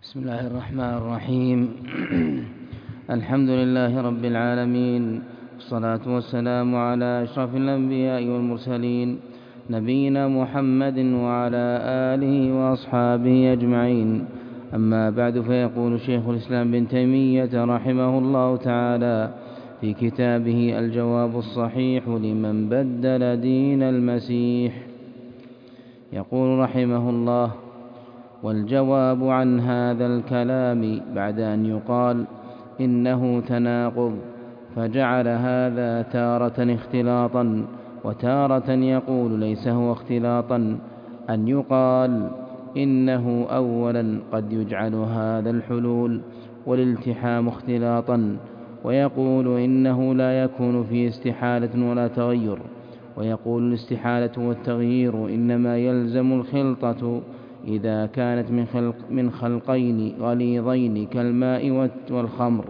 بسم الله الرحمن الرحيم. الحمد لله رب العالمين، والصلاة والسلام على أشرف الأنبياء والمرسلين، نبينا محمد وعلى آله وأصحابه أجمعين. أما بعد، فيقول شيخ الإسلام ابن تيمية رحمه الله تعالى في كتابه الجواب الصحيح لمن بدل دين المسيح، يقول رحمه الله: والجواب عن هذا الكلام بعد أن يقال إنه تناقض، فجعل هذا تارة اختلاطا وتارة يقول ليس هو اختلاطا، أن يقال إنه أولا قد يجعل هذا الحلول والالتحام اختلاطا، ويقول إنه لا يكون فيه استحالة ولا تغير، ويقول الاستحالة والتغيير إنما يلزم الخلطة إذا كانت من خلقين غليظين كالماء والخمر.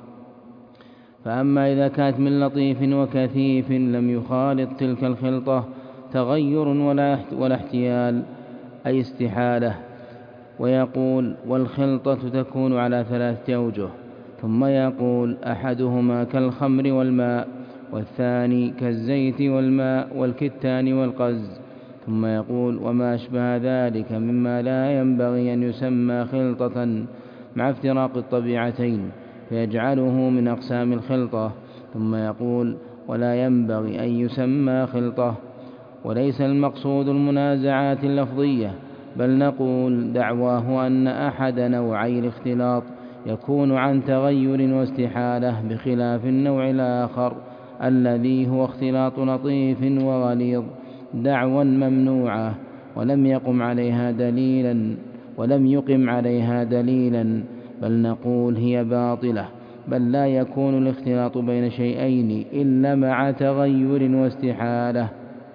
فأما إذا كانت من لطيف وكثيف لم يخالط تلك الخلطة تغير ولا احتيال، أي استحالة. ويقول: والخلطة تكون على 3 أوجه، ثم يقول: أحدهما كالخمر والماء، والثاني كالزيت والماء والكتان والقز. ثم يقول: وما أشبه ذلك مما لا ينبغي أن يسمى خلطة مع افتراق الطبيعتين، فيجعله من أقسام الخلطة. ثم يقول: ولا ينبغي أن يسمى خلطة. وليس المقصود المنازعات اللفظية، بل نقول دعواه أن أحد نوعي الاختلاط يكون عن تغير واستحالة، بخلاف النوع الآخر الذي هو اختلاط لطيف وغليظ، دعوى ممنوعة ولم يقم عليها دليلا، بل نقول هي باطلة. بل لا يكون الاختلاط بين شيئين إلا مع تغير واستحالة.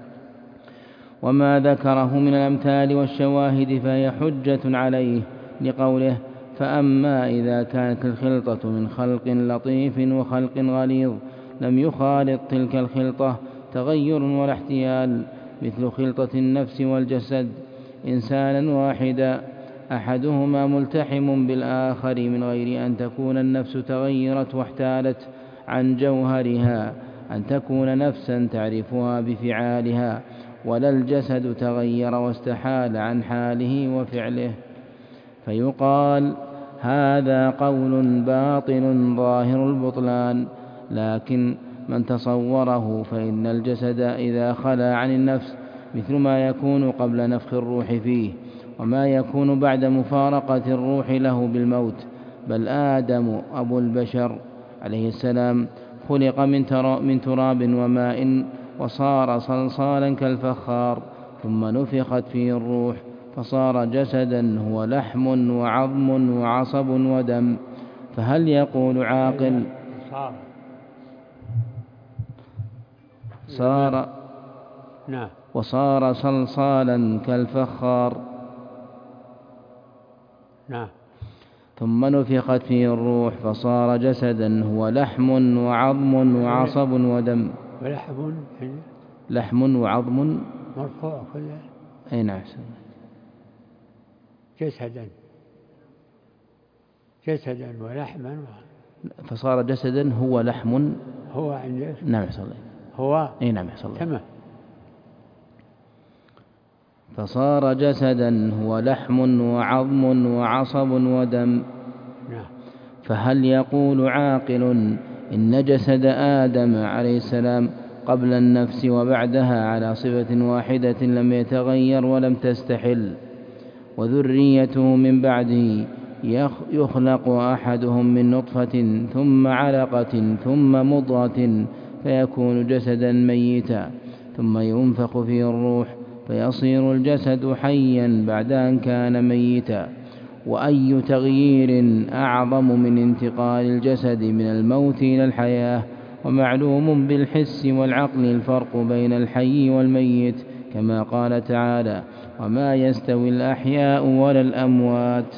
وما ذكره من الأمثال والشواهد فهي حجة عليه، لقوله: فأما إذا كانت الخلطة من خلق لطيف وخلق غليظ لم يخالط تلك الخلطة تغير ولا احتيال، مثل خلطة النفس والجسد إنسانا واحدا، أحدهما ملتحم بالآخر من غير أن تكون النفس تغيرت واحتالت عن جوهرها، أن تكون نفسا تعرفها بفعالها، ولا الجسد تغير واستحال عن حاله وفعله. فيقال: هذا قول باطل ظاهر البطلان، لكن من تصوره فإن الجسد إذا خلا عن النفس مثل ما يكون قبل نفخ الروح فيه، وما يكون بعد مفارقة الروح له بالموت. بل آدم أبو البشر عليه السلام خلق من تراب وماء، وصار صلصالا كالفخار، ثم نفخت فيه الروح فصار جسدا هو لحم وعظم وعصب ودم. فهل يقول عاقل وصار صلصالا كالفخار، ثم نفخت فيه الروح فصار جسدا هو لحم وعظم وعصب ودم. لحم وعظم مرفوع كله. أي نعم. جسدا ولحما فصار جسدا هو لحم. هو عندك. نعم يحصل لي. هو. أي نعم يحصل لي. تمام. فصار جسدا هو لحم وعظم وعصب ودم. فهل يقول عاقل إن جسد آدم عليه السلام قبل النفس وبعدها على صفة واحدة لم يتغير ولم تستحل، وذريته من بعده يخلق أحدهم من نطفة ثم علقة ثم مضغة فيكون جسدا ميتا، ثم ينفخ فيه الروح فيصير الجسد حيا بعد أن كان ميتا. وأي تغيير أعظم من انتقال الجسد من الموت إلى الحياة؟ ومعلوم بالحس والعقل الفرق بين الحي والميت، كما قال تعالى: وما يستوي الأحياء ولا الأموات.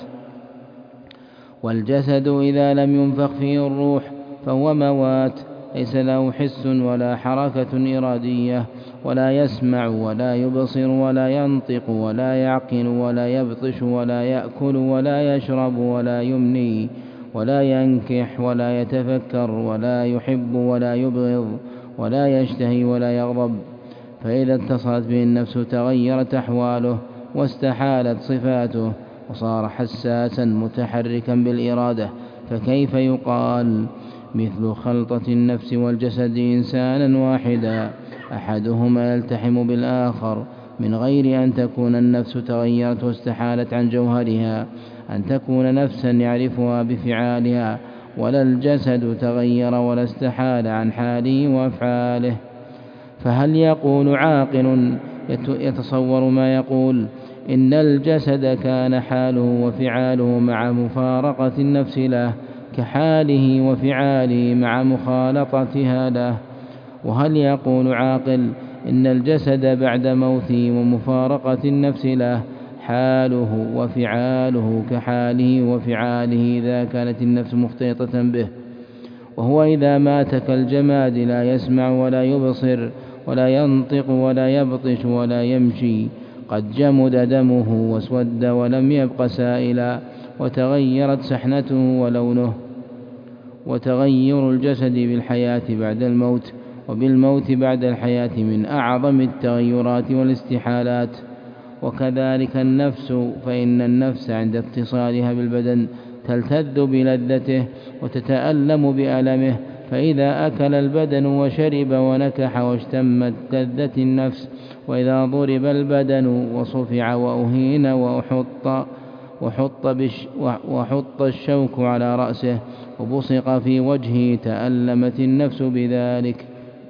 والجسد إذا لم ينفخ فيه الروح فهو موات، ليس له حس ولا حركة إرادية ولا يسمع ولا يبصر ولا ينطق ولا يعقل ولا يبطش ولا يأكل ولا يشرب ولا يمني ولا ينكح ولا يتفكر ولا يحب ولا يبغض ولا يشتهي ولا يغضب. فإذا اتصلت به النفس تغيرت أحواله واستحالت صفاته وصار حساسا متحركا بالإرادة. فكيف يقال مثل خلطة النفس والجسد إنسانا واحدا أحدهما يلتحم بالآخر من غير أن تكون النفس تغيرت واستحالت عن جوهرها، أن تكون نفسا يعرفها بفعالها، ولا الجسد تغير ولا استحال عن حاله وأفعاله. فهل يقول عاقل يتصور ما يقول إن الجسد كان حاله وفعاله مع مفارقة النفس له كحاله وفعاله مع مخالطتها له؟ وهل يقول عاقل إن الجسد بعد موته ومفارقة النفس له حاله وفعاله كحاله وفعاله إذا كانت النفس مختلطة به، وهو إذا مات كالجماد لا يسمع ولا يبصر ولا ينطق ولا يبطش ولا يمشي، قد جمد دمه واسود ولم يبق سائلا، وتغيرت سحنته ولونه. وتغير الجسد بالحياة بعد الموت وبالموت بعد الحياة من أعظم التغيرات والاستحالات. وكذلك النفس، فإن النفس عند اتصالها بالبدن تلتذ بلذته وتتألم بألمه، فإذا أكل البدن وشرب ونكح واشتمت لذة النفس، وإذا ضرب البدن وصفع وأهين وحط الشوك على رأسه وبصق في وجهه تألمت النفس بذلك.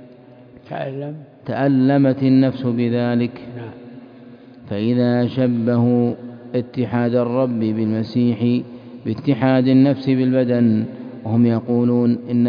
تألمت النفس بذلك. فإذا شبهوا اتحاد الرب بالمسيح باتحاد النفس بالبدن، وهم يقولون إن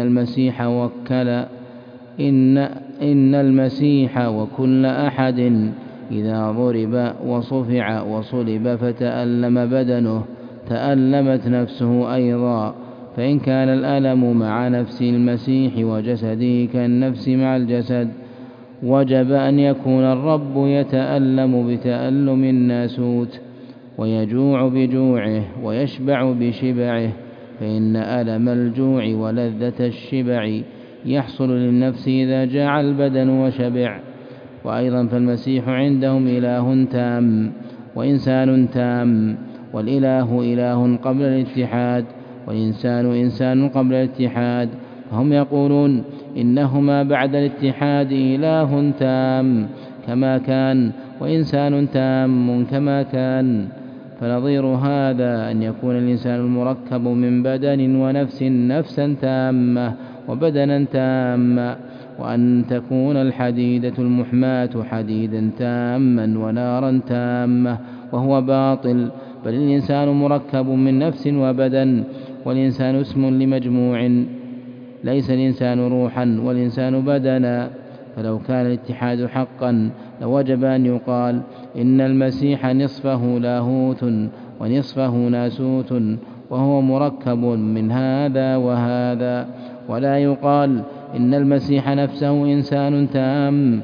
المسيح وكل أحد إذا ضرب وصفع وصلب فتألم بدنه تألمت نفسه أيضا. فإن كان الألم مع نفس المسيح وجسده كالنفس مع الجسد، وجب أن يكون الرب يتألم بتألم الناسوت ويجوع بجوعه ويشبع بشبعه، فإن ألم الجوع ولذة الشبع يحصل للنفس إذا جاع البدن وشبع. وأيضا فالمسيح عندهم إله تام وإنسان تام، والإله إله قبل الاتحاد والإنسان إنسان قبل الاتحاد، فهم يقولون إنهما بعد الاتحاد إله تام كما كان وإنسان تام كما كان. فنظير هذا أن يكون الإنسان المركب من بدن ونفس نفسا تامة وبدنا تاما، وأن تكون الحديدة المحماة حديدا تاما ونارا تامة، وهو باطل، بل الإنسان مركب من نفس وبدن، والإنسان اسم لمجموع، ليس الإنسان روحا والإنسان بدنا. فلو كان الاتحاد حقا لوجب أن يقال إن المسيح نصفه لاهوت ونصفه ناسوت، وهو مركب من هذا وهذا، ولا يقال إن المسيح نفسه إنسان تام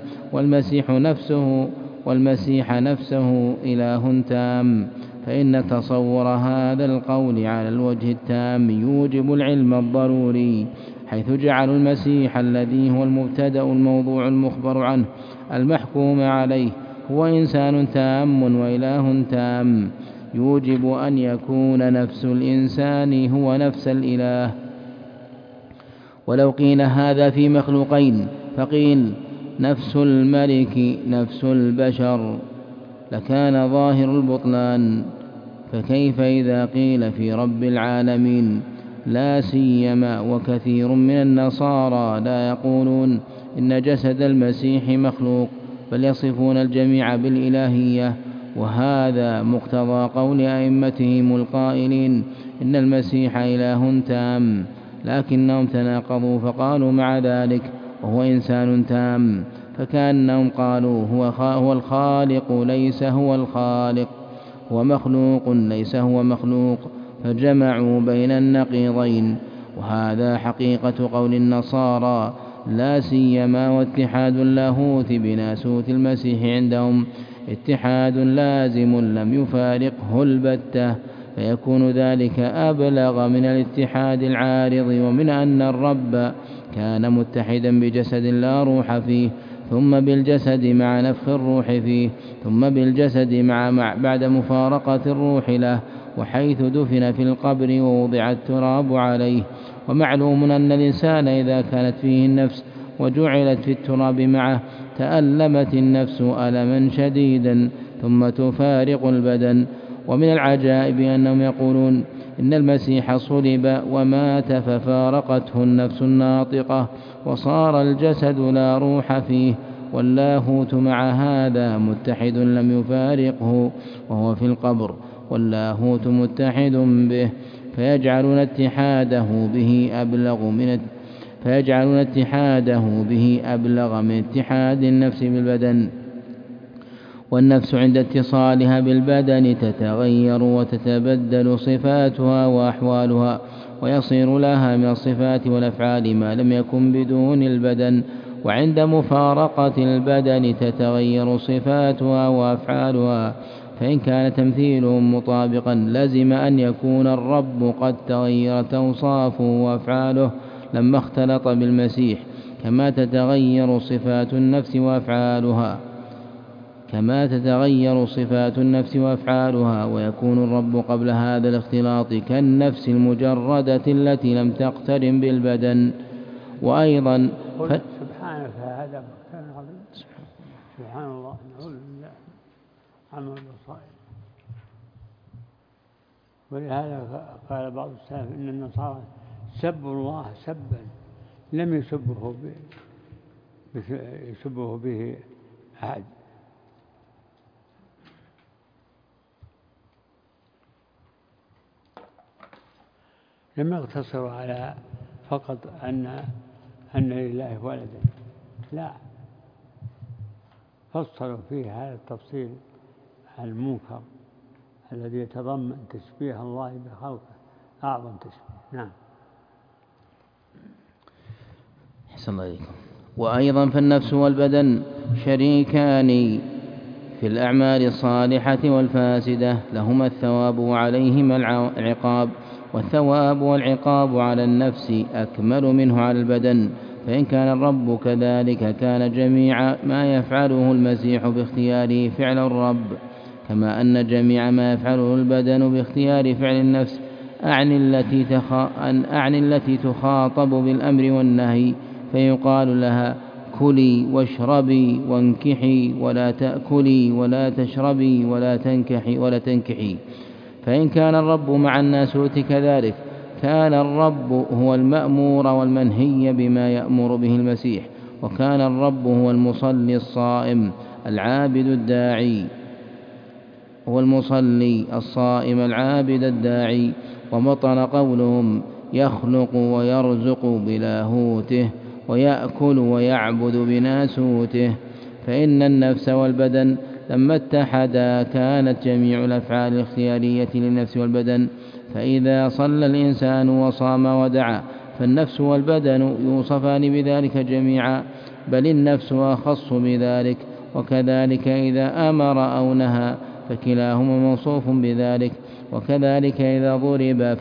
والمسيح نفسه إله تام، فإن تصور هذا القول على الوجه التام يوجب العلم الضروري، حيث جعل المسيح الذي هو المبتدأ الموضوع المخبر عنه المحكوم عليه هو إنسان تام وإله تام، يوجب أن يكون نفس الإنسان هو نفس الإله. ولو قيل هذا في مخلوقين فقيل نفس الملك نفس البشر لكان ظاهر البطلان، فكيف إذا قيل في رب العالمين؟ لا سيما وكثير من النصارى لا يقولون إن جسد المسيح مخلوق، بل يصفون الجميع بالإلهية، وهذا مقتضى قول أئمتهم القائلين إن المسيح إله تام، لكنهم تناقضوا فقالوا مع ذلك وهو إنسان تام، فكأنهم قالوا هو الخالق ليس هو الخالق، هو مخلوق ليس هو مخلوق، فجمعوا بين النقيضين. وهذا حقيقة قول النصارى لا سيما واتحاد اللاهوت بناسوت المسيح عندهم اتحاد لازم لم يفارقه البتة، فيكون ذلك أبلغ من الاتحاد العارض. ومن أن الرب كان متحدا بجسد لا روح فيه، ثم بالجسد مع نفخ الروح فيه، ثم بالجسد بعد مفارقة الروح له، وحيث دفن في القبر ووضع التراب عليه. ومعلوم أن الإنسان إذا كانت فيه النفس وجعلت في التراب معه تألمت النفس ألما شديدا ثم تفارق البدن. ومن العجائب أنهم يقولون إن المسيح صلب ومات ففارقته النفس الناطقة وصار الجسد لا روح فيه، واللاهوت مع هذا متحد لم يفارقه وهو في القبر، واللاهوت متحد به، فيجعلون اتحاده به من اتحاد النفس بالبدن. والنفس عند اتصالها بالبدن تتغير وتتبدل صفاتها وأحوالها، ويصير لها من الصفات والأفعال ما لم يكن بدون البدن، وعند مفارقة البدن تتغير صفاتها وأفعالها. فإن كان تمثيلهم مطابقا لزم أن يكون الرب قد تغيرت أوصافه وأفعاله لما اختلط بالمسيح، كما تتغير صفات النفس وأفعالها، ويكون الرب قبل هذا الاختلاط كالنفس المجردة التي لم تقترن بالبدن. وأيضا سبحانك هذا بهتان عظيم. سبحان الله، نعوذ بالله عمل البصائر. ولهذا قال بعض السلف إن النصارى سبوا الله سبا لم يسبه به أحد. لم يقتصروا على فقط أن لله ولدا، لا، فصلوا فيه هذا التفصيل المنكر الذي يتضمن تشبيه الله بخلقه أعظم تشبيه. نعم. أحسن الله إليكم. وأيضا فالنفس والبدن شريكان في الأعمال الصالحة والفاسدة، لهما الثواب وعليهما العقاب، والثواب والعقاب على النفس أكمل منه على البدن. فإن كان الرب كذلك كان جميع ما يفعله المسيح باختياره فعل الرب، كما أن جميع ما يفعله البدن باختيار فعل النفس. أعني التي تخاطب بالأمر والنهي، فيقال لها كلي واشربي وانكحي، ولا تأكلي ولا تشربي ولا تنكحي. فإن كان الرب مع الناسوت كذلك كان الرب هو المأمور والمنهي بما يأمر به المسيح، وكان الرب هو المصلي الصائم العابد الداعي، وبطن قولهم يخلق ويرزق بلاهوته ويأكل ويعبد بناسوته. فإن النفس والبدن لما اتحدا كانت جميع الأفعال الاختيارية للنفس والبدن. فإذا صلى الإنسان وصام ودعا فالنفس والبدن يوصفان بذلك جميعا، بل النفس أخص بذلك. وكذلك إذا أمر أو نهى فكلاهما موصوف بذلك. وكذلك إذا ضرب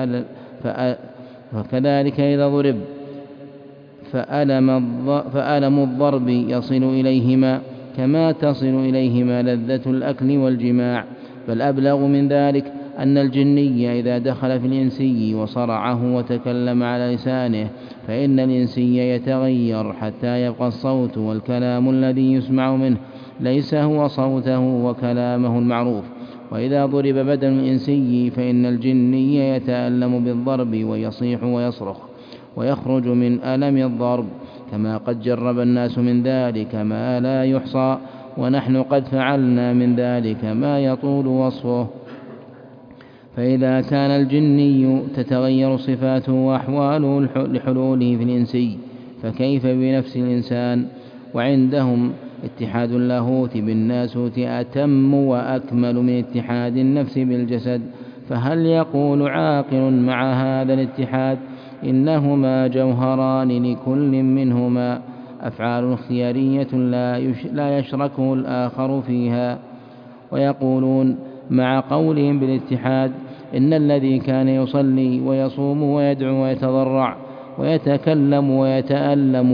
فألم الضرب يصل إليهما كما تصل إليهما لذة الأكل والجماع. بل أبلغ من ذلك أن الجني إذا دخل في الإنسي وصرعه وتكلم على لسانه فإن الإنسي يتغير حتى يبقى الصوت والكلام الذي يسمع منه ليس هو صوته وكلامه المعروف. وإذا ضرب بدن الإنسي فإن الجني يتألم بالضرب ويصيح ويصرخ ويخرج من ألم الضرب، كما قد جرب الناس من ذلك ما لا يحصى، ونحن قد فعلنا من ذلك ما يطول وصفه. فإذا كان الجني تتغير صفاته وأحواله لحلوله في الإنسي، فكيف بنفس الإنسان؟ وعندهم اتحاد اللاهوت بالناسوت أتم وأكمل من اتحاد النفس بالجسد. فهل يقول عاقل مع هذا الاتحاد إنهما جوهران لكل منهما أفعال اختيارية لا يشركه الآخر فيها. ويقولون مع قولهم بالاتحاد إن الذي كان يصلي ويصوم ويدعو ويتضرع ويتكلم ويتألم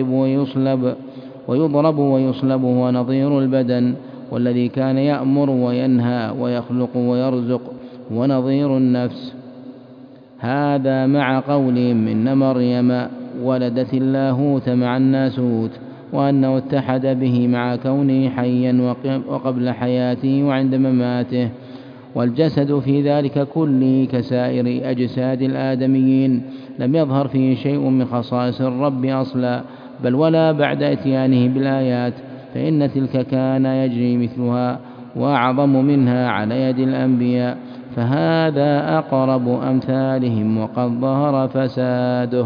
ويضرب ويصلب هو نظير البدن، والذي كان يأمر وينهى ويخلق ويرزق هو نظير النفس. هذا مع قولهم إن مريم ولدت اللاهوت مع الناسوت، وأنه اتحد به مع كونه حيا وقبل حياته وعند مماته. والجسد في ذلك كله كسائر أجساد الآدميين لم يظهر فيه شيء من خصائص الرب أصلا، بل ولا بعد إتيانه بالآيات، فإن تلك كان يجري مثلها وأعظم منها على يد الأنبياء، فهذا أقرب أمثالهم وقد ظهر فساده.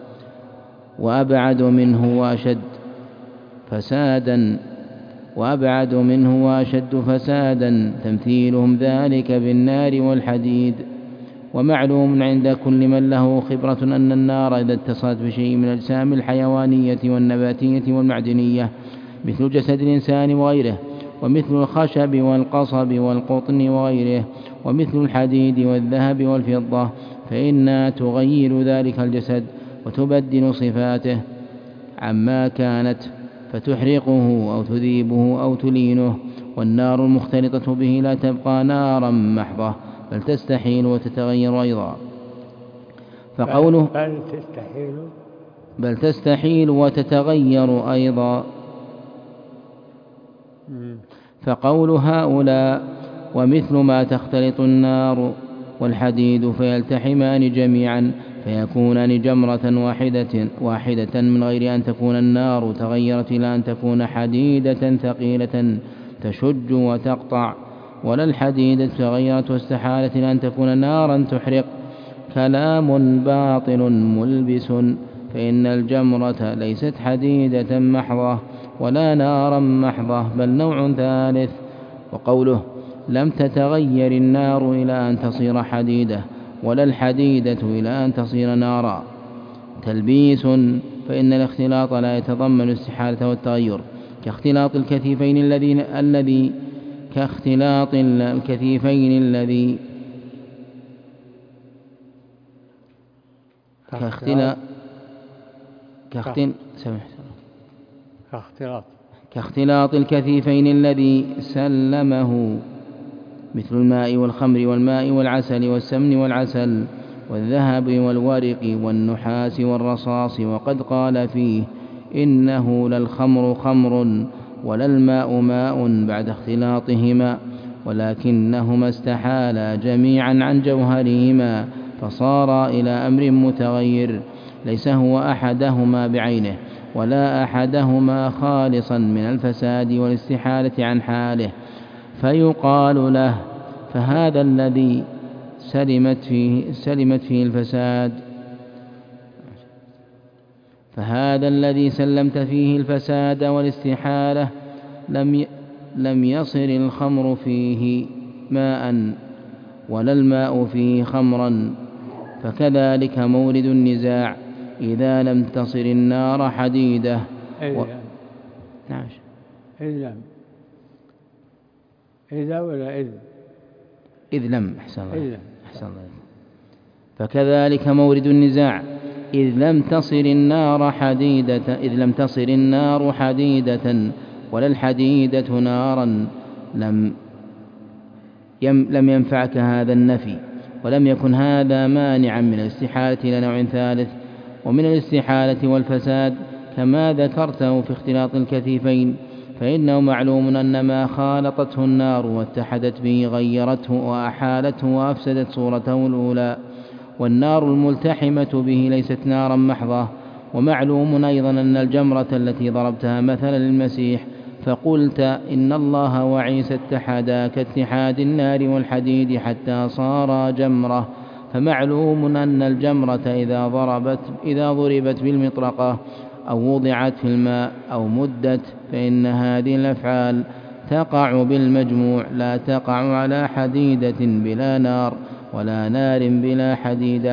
وأبعد منه وأشد فسادا تمثيلهم ذلك بالنار والحديد. ومعلوم عند كل من له خبرة أن النار إذا اتصلت بشيء من الأجسام الحيوانية والنباتية والمعدنية مثل جسد الإنسان وغيره، ومثل الخشب والقصب والقطن وغيره، ومثل الحديد والذهب والفضة، فإنها تغير ذلك الجسد وتبدل صفاته عما كانت، فتحرقه أو تذيبه أو تلينه. والنار المختلطة به لا تبقى نارا محضة، بل تستحيل وتتغير أيضا. فقوله بل تستحيل وتتغير أيضا. فقول هؤلاء ومثل ما تختلط النار والحديد فيلتحمان جميعا فيكونان جمرة واحدة من غير أن تكون النار تغيرت إلى أن تكون حديدة ثقيلة تشج وتقطع، ولا الحديدة تغيرت واستحالت إلى أن تكون نارا تحرق. كلام باطل ملبس، فإن الجمرة ليست حديدة محضة ولا نارا محضة، بل نوع ثالث. وقوله لم تتغير النار إلى أن تصير حديدة ولا الحديدة إلى أن تصير نارا تلبيس، فإن الاختلاط لا يتضمن الاستحالة والتغير، كاختلاط الكثيفين الذي سلمه مثل الماء والخمر والماء والعسل والسمن والعسل والذهب والورق والنحاس والرصاص. وقد قال فيه إنه للخمر خمر ولا الماء ماء بعد اختلاطهما، ولكنهما استحالا جميعا عن جوهرهما فصارا إلى أمر متغير ليس هو أحدهما بعينه ولا أحدهما خالصا من الفساد والاستحالة عن حاله، فيقال له فهذا الذي سلمت فيه الفساد، فهذا الذي سلمت فيه الفساد والاستحالة لم يصر الخمر فيه ماء ولا الماء فيه خمرا. فكذلك مورد النزاع إذا لم تصر النار حديدة نعم. إذا ولا إذ لم أحسن الله. فكذلك مورد النزاع إذ لم تصر النار حديدة ولا الحديدة نارا لم ينفعك هذا النفي، ولم يكن هذا مانعا من الاستحالة إلى نوع ثالث ومن الاستحالة والفساد كما ذكرته في اختلاط الكثيفين، فإنه معلوم أن ما خالطته النار واتحدت به غيرته وأحالته وأفسدت صورته الأولى، والنار الملتحمة به ليست نارا محضة. ومعلوم أيضا أن الجمرة التي ضربتها مثلا للمسيح فقلت إن الله وعيسى اتحدا كاتحاد النار والحديد حتى صارا جمرة، فمعلوم أن الجمرة إذا ضربت بالمطرقة أو وضعت في الماء أو مدت فإن هذه الأفعال تقع بالمجموع لا تقع على حديدة بلا نار ولا نار بلا حديدة،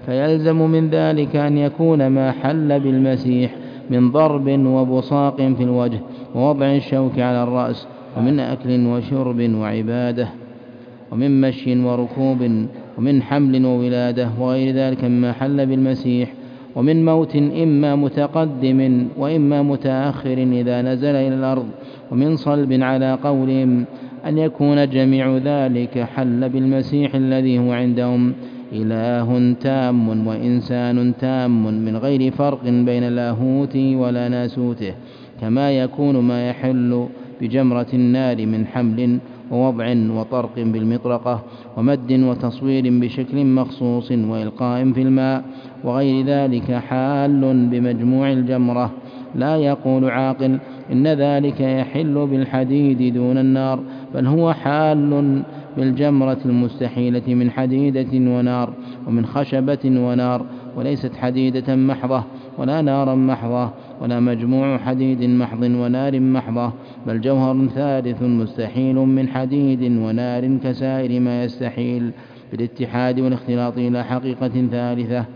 فيلزم من ذلك أن يكون ما حل بالمسيح من ضرب وبصاق في الوجه ووضع الشوك على الرأس، ومن أكل وشرب وعبادة، ومن مشي وركوب، ومن حمل وولادة، وغير ذلك مما حل بالمسيح، ومن موت إما متقدم وإما متأخر إذا نزل إلى الأرض، ومن صلب على قولهم أن يكون جميع ذلك حل بالمسيح الذي هو عندهم إله تام وإنسان تام من غير فرق بين لاهوته ولا ناسوته، كما يكون ما يحل بجمرة النار من حمل ووضع وطرق بالمطرقة ومد وتصوير بشكل مخصوص وإلقاء في الماء وغير ذلك حال بمجموع الجمرة. لا يقول عاقل إن ذلك يحل بالحديد دون النار، بل هو حال بالجمرة المستحيلة من حديدة ونار ومن خشبة ونار، وليست حديدة محضة ولا نارا محضة ولا مجموع حديد محض ونار محضة، بل جوهر ثالث مستحيل من حديد ونار كسائر ما يستحيل بالاتحاد والاختلاط إلى حقيقة ثالثة.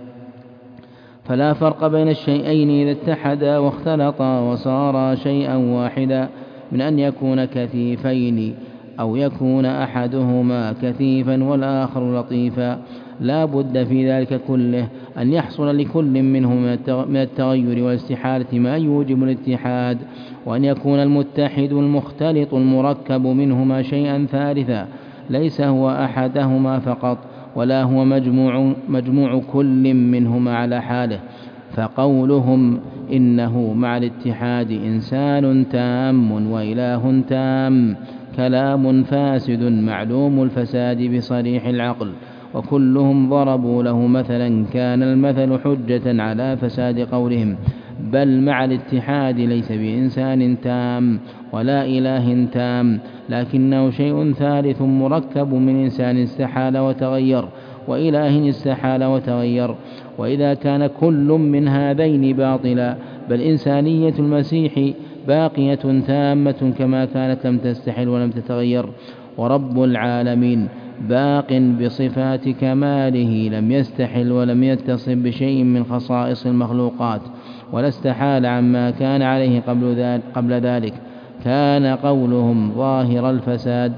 فلا فرق بين الشيئين إذا اتحدا واختلطا وصارا شيئا واحدا، من أن يكون كثيفين أو يكون أحدهما كثيفا والآخر لطيفا. لا بد في ذلك كله أن يحصل لكل منهما من التغير والاستحالة ما يوجب الاتحاد، وأن يكون المتحد المختلط المركب منهما شيئا ثالثا ليس هو أحدهما فقط، ولا هو مجموع كل منهما على حاله. فقولهم إنه مع الاتحاد إنسان تام وإله تام كلام فاسد معلوم الفساد بصريح العقل، وكلهم ضربوا له مثلا كان المثل حجة على فساد قولهم. بل مع الاتحاد ليس بإنسان تام ولا إله تام، لكنه شيء ثالث مركب من إنسان استحال وتغير وإله استحال وتغير. وإذا كان كل من هذين باطلا بل إنسانية المسيح باقية تامة كما كانت لم تستحل ولم تتغير، ورب العالمين باق بصفات كماله لم يستحل ولم يتصف بشيء من خصائص المخلوقات ولا استحال عما كان عليه قبل ذلك. كان قولهم ظاهر الفساد،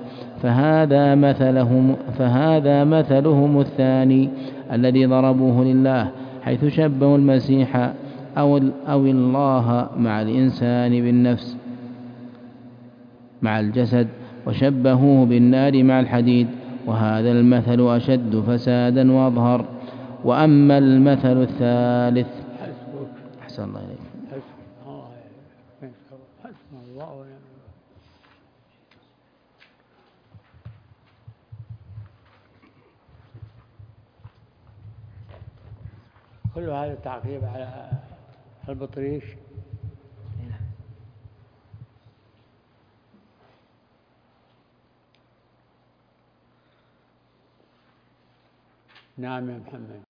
فهذا مثلهم الثاني الذي ضربوه لله، حيث شبهوا المسيح أو الله مع الإنسان بالنفس مع الجسد، وشبهوه بالنار مع الحديد، وهذا المثل أشد فسادا وأظهر. وأما المثل الثالث أحسن الله إليك كل هذا تعقيب على البطريش. نعم يا محمد.